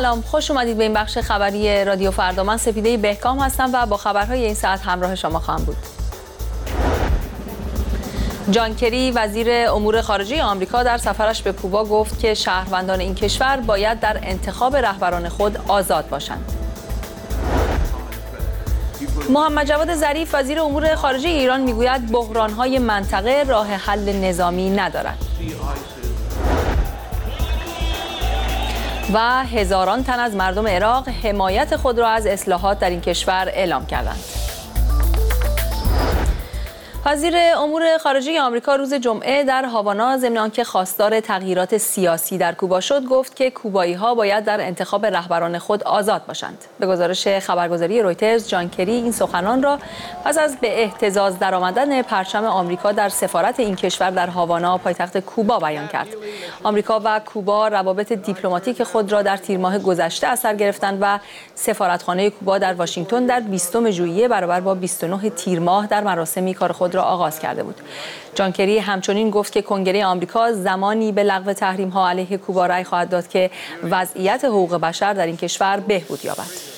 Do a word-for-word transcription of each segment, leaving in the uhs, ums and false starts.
سلام، خوش اومدید به این بخش خبری رادیو فردا. من سپیده بهکام هستم و با خبرهای این ساعت همراه شما خواهم بود. جان کری وزیر امور خارجه آمریکا در سفرش به کوبا گفت که شهروندان این کشور باید در انتخاب رهبران خود آزاد باشند. محمد جواد ظریف وزیر امور خارجه ایران میگوید بحران‌های منطقه راه حل نظامی ندارد. و هزاران تن از مردم عراق حمایت خود را از اصلاحات در این کشور اعلام کردند. وزیر امور خارجه آمریکا روز جمعه در هاوانا ضمن آنکه خواستار تغییرات سیاسی در کوبا شد، گفت که کوبایی‌ها باید در انتخاب رهبران خود آزاد باشند. به گزارش خبرگزاری رویترز، جان کری این سخنان را پس از به اهتزاز درآمدن پرچم آمریکا در سفارت این کشور در هاوانا، پایتخت کوبا، بیان کرد. آمریکا و کوبا روابط دیپلماتیک خود را در تیر ماه گذشته از سر گرفتند و سفارتخانه کوبا در واشنگتن در بیستم ژوئیه برابر با بیست و نه تیر ماه در مراسمی کار خود را آغاز کرده بود. جان کری همچنین گفت که کنگره آمریکا زمانی به لغو تحریم‌ها علیه کوبا رأی خواهد داد که وضعیت حقوق بشر در این کشور بهبود یابد.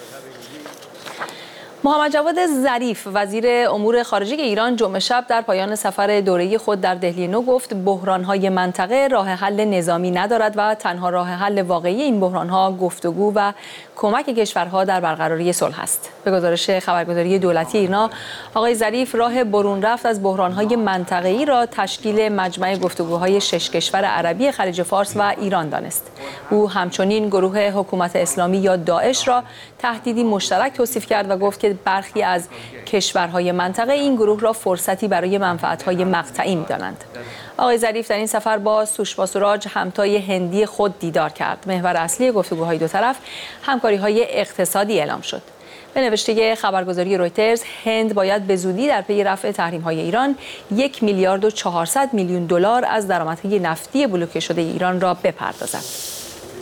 محمد جواد ظریف وزیر امور خارجه ایران جمعه شب در پایان سفر دوره‌ای خود در دهلی نو گفت بحران‌های منطقه راه حل نظامی ندارد و تنها راه حل واقعی این بحران‌ها گفتگو و کمک کشورها در برقراری صلح است. به گزارش خبرگزاری دولتی ایرنا، آقای ظریف راه برون رفت از بحران‌های منطقه‌ای را تشکیل مجمع گفتگوهای شش کشور عربی خلیج فارس و ایران دانست. او همچنین گروه حکومت اسلامی یا داعش را تهدیدی مشترک توصیف کرد و گفت که برخی از کشورهای منطقه این گروه را فرصتی برای منفعت‌های مقطعی می‌دانند. آقای ظریف در این سفر با سوشما سوراج همتای هندی خود دیدار کرد. محور اصلی گفتگوهای دو طرف همکاری‌های اقتصادی اعلام شد. به نوشته خبرگزاری رویترز، هند باید به زودی در پی رفع تحریم‌های ایران یک میلیارد و چهارصد میلیون دلار از درآمدهای نفتی بلوکه شده ایران را بپردازد.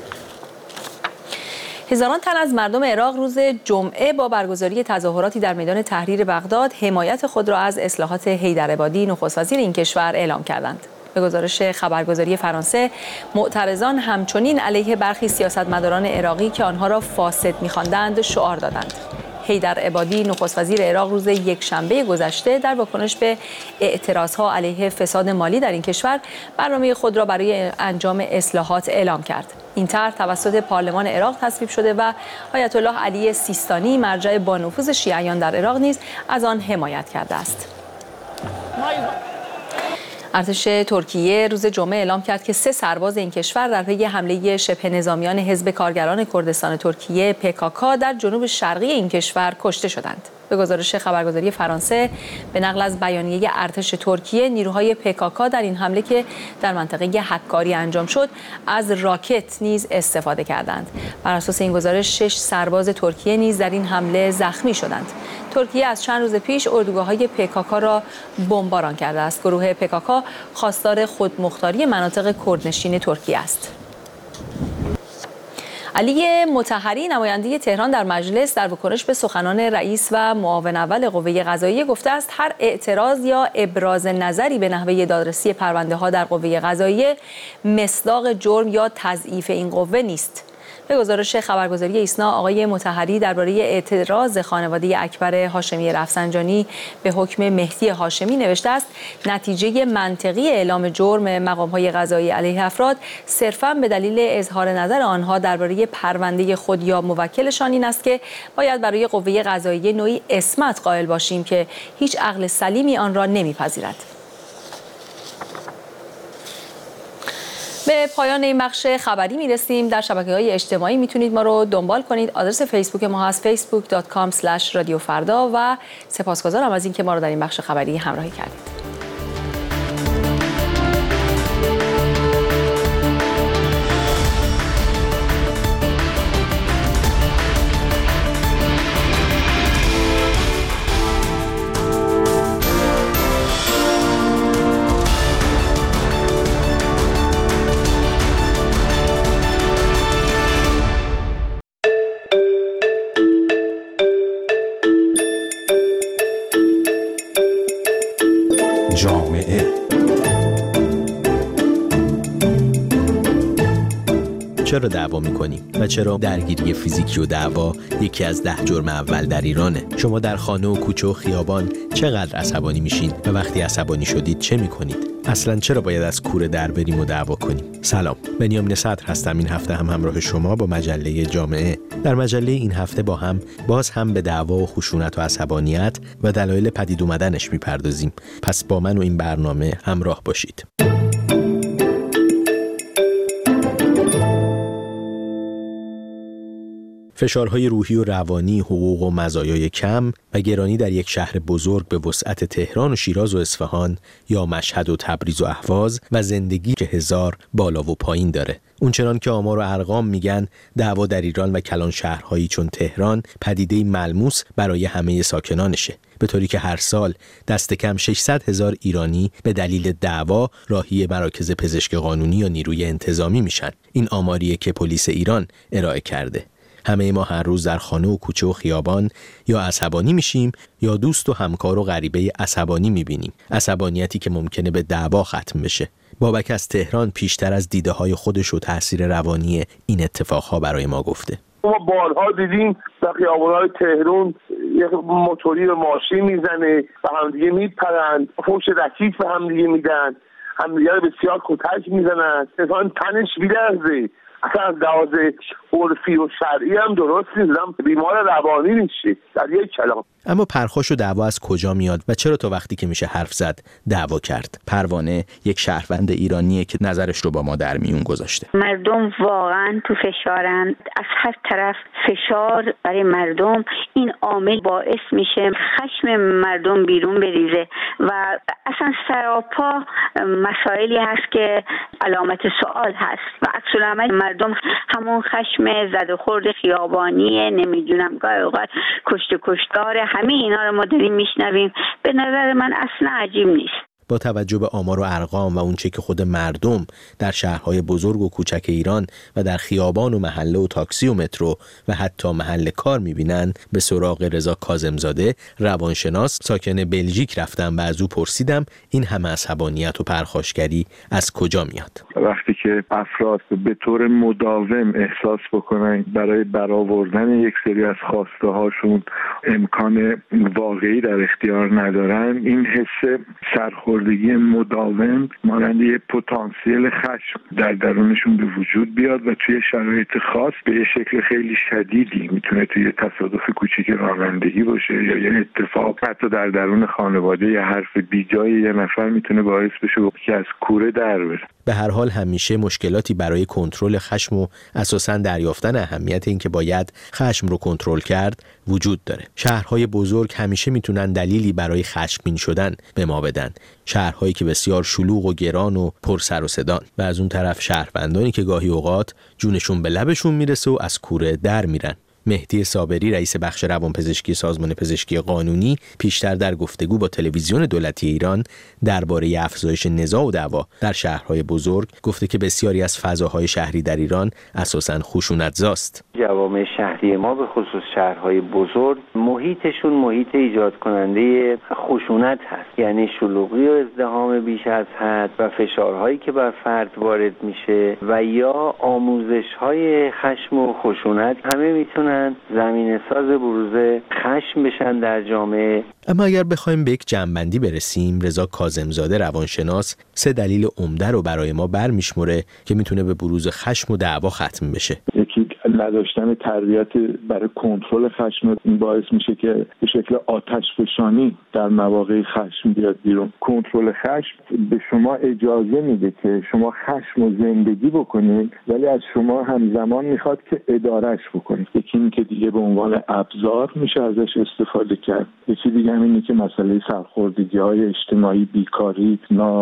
هزاران تن از مردم عراق روز جمعه با برگزاری تظاهراتی در میدان تحریر بغداد حمایت خود را از اصلاحات حیدرعبادی نخست وزیر این کشور اعلام کردند. به گزارش خبرگزاری فرانسه، معترضان همچنین علیه برخی سیاستمداران عراقی که آنها را فاسد می‌خواندند شعار دادند. حیدرعبادی نخست وزیر عراق روز یکشنبه گذشته در واکنش به اعتراضها علیه فساد مالی در این کشور برنامه خود را برای انجام اصلاحات اعلام کرد. این طرح توسط پارلمان عراق تصویب شده و آیت الله علی سیستانی، مرجع با نفوذ شیعیان در عراق، نیز از آن حمایت کرده است. ارتش ترکیه روز جمعه اعلام کرد که سه سرباز این کشور در پی حمله شبه نظامیان حزب کارگران کردستان ترکیه پی کا کا در جنوب شرقی این کشور کشته شدند. به گزارش خبرگزاری فرانسه، به نقل از بیانیه ارتش ترکیه، نیروهای پی کا کا در این حمله که در منطقه حکاری انجام شد، از راکت نیز استفاده کردند. بر اساس این گزارش، شش سرباز ترکیه نیز در این حمله زخمی شدند. ترکیه از چند روز پیش اردوگاه‌های پی کا کا را بمباران کرده است. گروه پی کا کا خواستار خودمختاری مناطق کردنشین ترکیه است. علی مطهری، نماینده تهران در مجلس، در واکنش به سخنان رئیس و معاون اول قوه قضاییه گفته است هر اعتراض یا ابراز نظری به نحوه دادرسی پرونده‌ها در قوه قضاییه مصداق جرم یا تضعیف این قوه نیست. به گزارش خبرگزاری ایسنا، آقای مطهری درباره اعتراض خانواده اکبر هاشمی رفسنجانی به حکم مهدی هاشمی نوشته است: نتیجه منطقی اعلام جرم مقام‌های قضایی علیه افراد صرفاً به دلیل اظهار نظر آنها درباره پرونده خود یا موکلشان این است که باید برای قوه قضاییه نوعی عصمت قائل باشیم که هیچ عقل سلیمی آن را نمی‌پذیرد. به پایان این بخش خبری میرسیم. در شبکه‌های اجتماعی میتونید ما رو دنبال کنید. آدرس فیسبوک ما هست فیسبوک دات کام اسلش رادیو فردا و سپاسگزارم از اینکه ما رو در این بخش خبری همراهی کردید. چرا دعوا میکنیم و چرا درگیری فیزیکی و دعوا یکی از ده جرم اول در ایرانه. شما در خانه و کوچه و خیابان چقدر عصبانی میشین و وقتی عصبانی شدید چه میکنید؟ اصلا چرا باید از کوره در بریم و دعوا کنیم؟ سلام، بنیامین صدر هستم. این هفته هم همراه شما با مجله جامعه. در مجله این هفته با هم باز هم به دعوا و خشونت و عصبانیت و دلایل پدید اومدنش میپردازیم. پس با من و این برنامه همراه باشید. فشارهای روحی و روانی، حقوق و مزایای کم و گرانی در یک شهر بزرگ به وسعت تهران و شیراز و اصفهان یا مشهد و تبریز و اهواز و زندگی که هزار بالا و پایین داره. اونچنان که آمار و ارقام میگن دعوا در ایران و کلان شهرهایی چون تهران پدیده ملموس برای همه ساکنانشه، به طوری که هر سال دست کم ششصد هزار ایرانی به دلیل دعوا راهی مراکز پزشک قانونی یا نیروی انتظامی میشن. این آماریه که پلیس ایران ارائه کرده. همه ما هر روز در خانه و کوچه و خیابان یا عصبانی میشیم یا دوست و همکار و غریبه عصبانی میبینیم. عصبانیتی که ممکنه به دعوا ختم بشه. بابک از تهران پیشتر از دیده های خودش و تاثیر روانی این اتفاقها برای ما گفته. ما بارها دیدیم در خیابان‌های تهران یک موتوری به ماشین میزنه و همدیگه میپرند، فوش رکیک به همدیگه میدن، همدیگه رو بسیار کتک میزنن، انسان تنش میلرزه. اصلا از لحاظ عرفی و شرعی هم درست نیست، بیمار روانی میشه در یک کلام. اما پرخاش و دعوا از کجا میاد و چرا تا وقتی که میشه حرف زد دعوا کرد؟ پروانه یک شهروند ایرانیه که نظرش رو با ما در میون گذاشته. مردم واقعا تو فشارن، از هر طرف فشار برای مردم. این عامل باعث میشه خشم مردم بیرون بریزه و اصلا سراپا مسائلی هست که علامت سوال هست و عکس العمل مردم همون خشم زد و خورد خیابانیه، نمیدونم گاهی اوقات کشت کشتاره، همه اینا رو ما داریم میشنویم. به نظر من اصلا عجیب نیست. با توجه به آمار و ارقام و اونچه که خود مردم در شهرهای بزرگ و کوچک ایران و در خیابان و محله و تاکسی و مترو و حتی محل کار میبینن، به سراغ رضا کاظمزاده روانشناس ساکن بلژیک رفتم و از او پرسیدم این همه عصبانیت و پرخاشگری از کجا میاد. وقتی که افراد به طور مداوم احساس بکنن برای برآوردن یک سری از خواسته هاشون امکان واقعی در اختیار ندارن، این حس سرخوردگی مداوم مانند یه پتانسیل خشم در درونشون به وجود بیاد و توی شرایط خاص به یه شکل خیلی شدیدی، میتونه توی تصادف کوچیک رانندگی باشه یا یه اتفاق حتی در درون خانواده، یه حرف بیجای یه نفر میتونه باعث بشه که از کوره در بره. به هر حال همیشه مشکلاتی برای کنترل خشم و اساساً دریافتن اهمیت این که باید خشم رو کنترل کرد وجود داره. شهرهای بزرگ همیشه میتونن دلیلی برای خشمگین شدن به ما بدن. شهرهایی که بسیار شلوغ و گران و پر سر و صدان و از اون طرف شهروندانی که گاهی اوقات جونشون به لبشون میرسه و از کوره در میرن. مهدی صابری رئیس بخش روانپزشکی سازمان پزشکی قانونی پیشتر در گفتگو با تلویزیون دولتی ایران درباره افزایش نزاع و دعوا در شهرهای بزرگ گفته که بسیاری از فضاهای شهری در ایران اساساً خشونت‌زاست. جوامع شهری ما به خصوص شهرهای بزرگ محیطشون محیط ایجاد کننده خشونت هست، یعنی شلوغی و ازدحام بیش از حد و فشارهایی که بر فرد وارد میشه و یا آموزش‌های خشم و خشونت همه میتونن زمینه ساز بروز خشم بشن در جامعه. اما اگر بخوایم به یک جمع‌بندی برسیم، رضا کاظمزاده روانشناس سه دلیل عمده رو برای ما برمیشمره که میتونه به بروز خشم و دعوا ختم بشه. یکی نداشتن تربیت برای کنترل خشم، این باعث میشه که به شکل آتش فشانی در مواقع خشم بیاد بیرون. کنترل خشم به شما اجازه میده که شما خشم و زندگی بکنید، ولی از شما همزمان میخواد که ادارهش بکنید. یکی این که دیگه به عنوان ابزار میشه ازش استفاده کرد. یکی دیگه هم اینه که مسئله سرخوردگی‌های اجتماعی، بیکاری،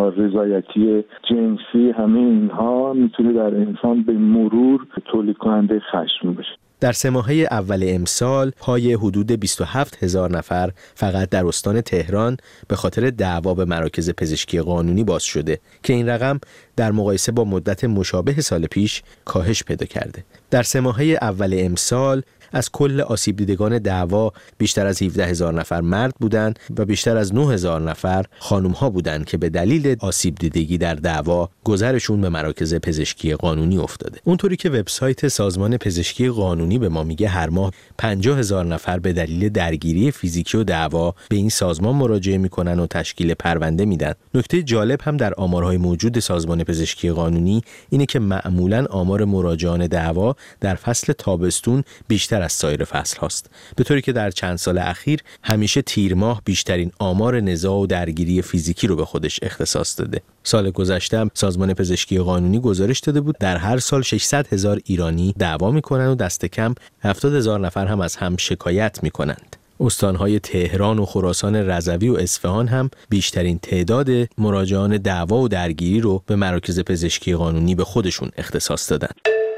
نارضایتی جنسی، همه اینها میتونه در انسان به مرور تولید کننده خشم باشه. در سه ماهه اول امسال پای حدود بیست و هفت هزار نفر فقط در استان تهران به خاطر دعوا به مراکز پزشکی قانونی باز شده که این رقم در مقایسه با مدت مشابه سال پیش کاهش پیدا کرده. در سه ماهه اول امسال از کل آسیب دیدگان دعوا بیشتر از هفده هزار نفر مرد بودند و بیشتر از نه هزار نفر خانم ها بودند که به دلیل آسیب دیدگی در دعوا گذرشون به مراکز پزشکی قانونی افتاده. اونطوری که وبسایت سازمان پزشکی قانونی به ما میگه هر ماه پنجاه هزار نفر به دلیل درگیری فیزیکی و دعوا به این سازمان مراجعه میکنن و تشکیل پرونده میدن. نکته جالب هم در آمارهای موجود سازمان پزشکی قانونی اینه که معمولاً آمار مراجعان دعوا در فصل تابستون بیشتر از سایر فصل هاست، به طوری که در چند سال اخیر همیشه تیر ماه بیشترین آمار نزاع و درگیری فیزیکی رو به خودش اختصاص داده. سال گذشته هم سازمان پزشکی قانونی گزارش داده بود در هر سال ششصد هزار ایرانی دعوا میکنن و دست کم هفتاد هزار نفر هم از هم شکایت میکنند. استانهای تهران و خراسان رضوی و اصفهان هم بیشترین تعداد مراجعان دعوا و درگیری رو به مراکز پزشکی قانونی به خودشون اختصاص دادن.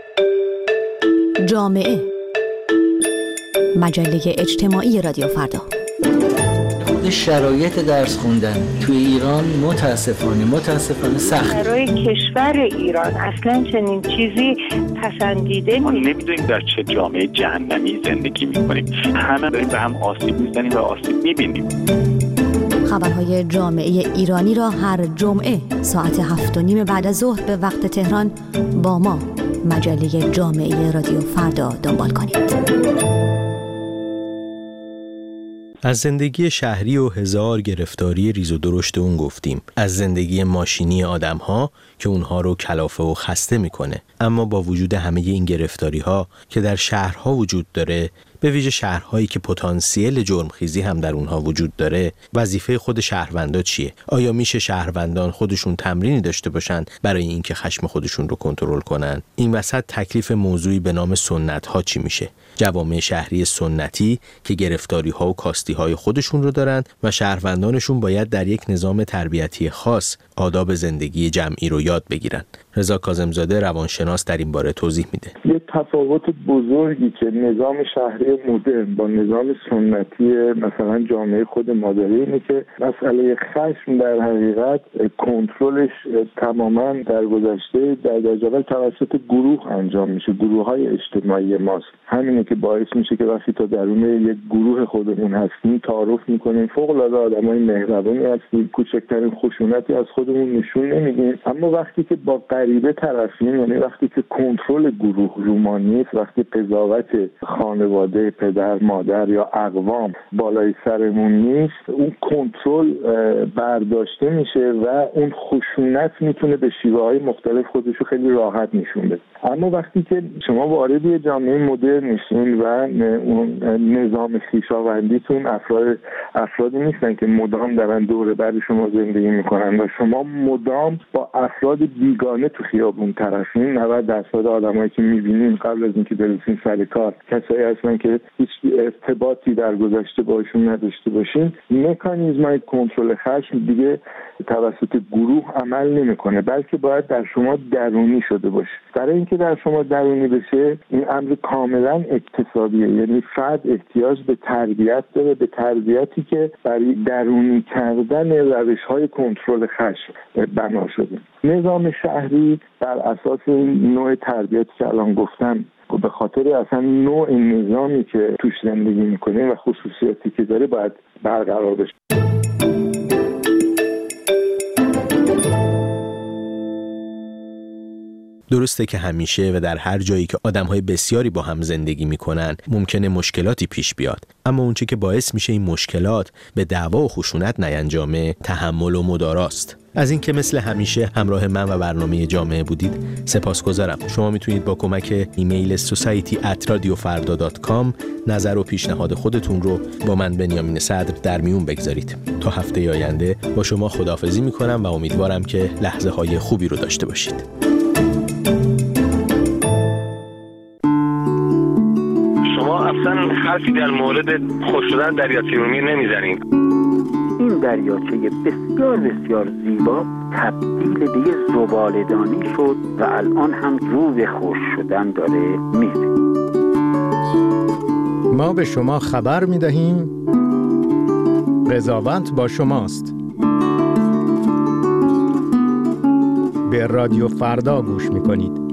جامعه، مجله اجتماعی رادیو فردا. خود شرایط درس خوندن توی ایران متاسفانه متاسفانه سخت. برای کشور ایران اصلا چنین چیزی پسندیده نیست. ما نمیدونیم در چه جامعه جهنمی زندگی میکنیم. همه داریم به هم آسیب میزنیم و آسیب میبینیم. خبرهای جامعه ایرانی را هر جمعه ساعت هفت و نیم بعد از ظهر به وقت تهران با ما مجله جامعه رادیو فردا دنبال کنید. از زندگی شهری و هزار گرفتاری ریز و درشت اون گفتیم. از زندگی ماشینی آدم‌ها که اونها رو کلافه و خسته میکنه. اما با وجود همه این گرفتاری‌ها که در شهرها وجود داره، به ویژه شهرهایی که پتانسیل جرمخیزی هم در اونها وجود داره، وظیفه خود شهروندا چیه؟ آیا میشه شهروندان خودشون تمرینی داشته باشن برای اینکه خشم خودشون رو کنترل کنن؟ این وسط تکلیف موضوعی به نام سنت ها چی میشه؟ جوامع شهری سنتی که گرفتاری ها و کاستی های خودشون رو دارن و شهروندانشون باید در یک نظام تربیتی خاص آداب زندگی جمعی رو یاد بگیرن. رضا کاظمزاده روانشناس در این باره توضیح میده. یه تفاوت بزرگی که نظام شهری مدرن با نظام سنتی مثلا جامعه خود مادری اینه که مسئله خشم در حقیقت کنترلش تماما در گذشته در درجه اول توسط گروه انجام میشه، گروه های اجتماعی ماست. همینه که باعث میشه که وقتی تا درون یک گروه خودمون هستیم تعارف میکنیم، فوق العاده آدمای مهربانی هستیم، کوچکترین خشونتی از خودمون نشون نمیدیم. اما وقتی که با غریبه طرفیم، یعنی وقتی که کنترل گروه روما نیست، وقتی قضاوت خانواده پدر مادر یا اقوام بالای سرمون نیست، اون کنترل برداشته میشه و اون خشونت میتونه به شیوه‌های مختلف خودشو خیلی راحت نشون بده. اما وقتی که شما وارد یه جامعه مدرن میشین و اون نظام خویشاوندیتون افراد افرادی نیستن که مدام دارن دور بر شما زندگی میکنن و شما مدام با افراد بیگانه تو خیابون طرفین. نود درصد آدمایی که میبینین قبل از اینکه برسین سر کار کسایی هستن که هیچ ارتباطی در گذشته باشون نداشته باشین. مکانیزمای کنترل خشم دیگه توسط گروه عمل نمیکنه، بلکه باید در شما درونی شده باشه. برای اینکه در شما درونی بشه این امر کاملا اکتسابیه، یعنی فرد احتیاج به تربیت داره، به تربیتی که برای درونی کردن روش‌های کنترل خشم بنا شده. نظام شهری بر اساس این نوع تربیتی که الان گفتم به خاطر اصلا نوع نظامی که توش زندگی میکنه و خصوصیاتی که داره باید برقرار بشه. درسته که همیشه و در هر جایی که آدم‌های بسیاری با هم زندگی می‌کنن ممکنه مشکلاتی پیش بیاد، اما اونچه که باعث میشه این مشکلات به دعوا و خشونت نیانجامه تحمل و مداراست. از اینکه مثل همیشه همراه من و برنامه جامعه بودید سپاسگزارم. شما میتونید با کمک ایمیل سوسایتی ات رادیو فردا دات کام نظر و پیشنهاد خودتون رو با من بنیامین صدر در میون بگذارید. تا هفته آینده با شما خداحافظی میکنم و امیدوارم که لحظه های خوبی رو داشته باشید. اصلا حرفی در مورد خشونت دریاچه ارومیه نمیزنیم. این دریاچه بسیار بسیار زیبا تبدیل به یه زباله‌دانی شد و الان هم رو به خشک شدن داره میره. ما به شما خبر می دهیم قضاوت با شماست. به رادیو فردا گوش می کنید.